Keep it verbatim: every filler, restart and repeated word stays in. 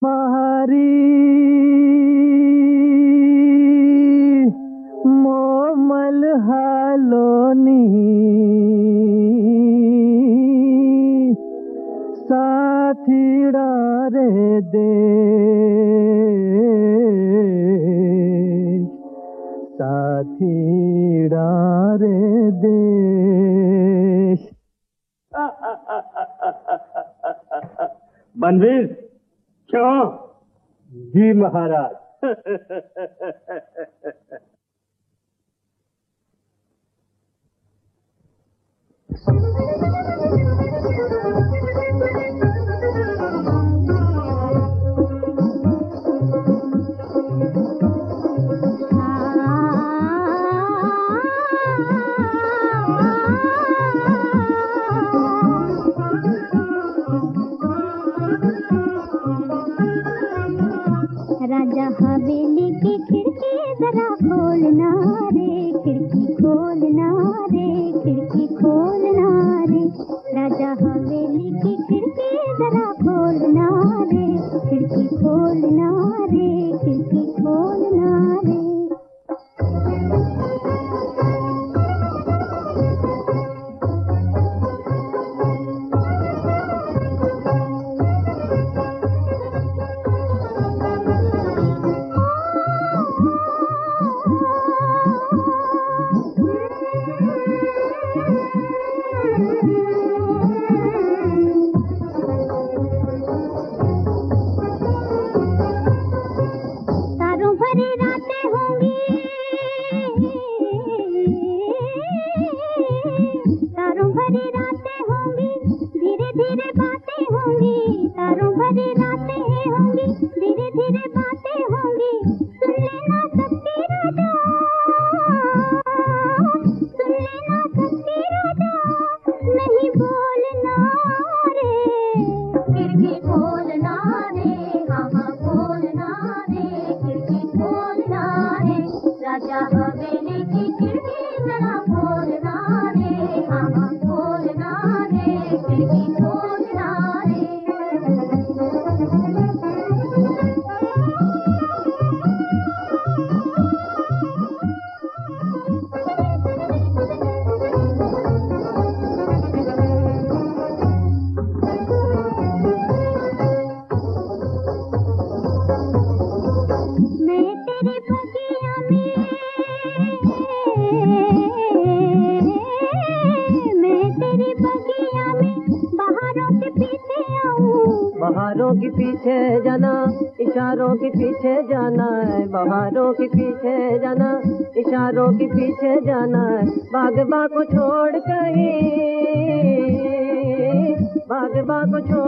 महारी मोमल हालोनी साथीड़ा रे देश, साथीड़ा रे देश। बनवीर, क्यों? जी महाराज। राजा हवेली की खिड़की जरा खोलना रे, खिड़की खोलना रे, खिड़की खोलना रे। राजा हवेली की खिड़की जरा खोलना रे, खिड़की खोलना रे, खिड़की खोलना रे। बहारों के पीछे जाना, इशारों के पीछे जाना है, बहारों के पीछे जाना, इशारों के पीछे जाना है। बागबा को छोड़ कहीं, बागबा को छोड़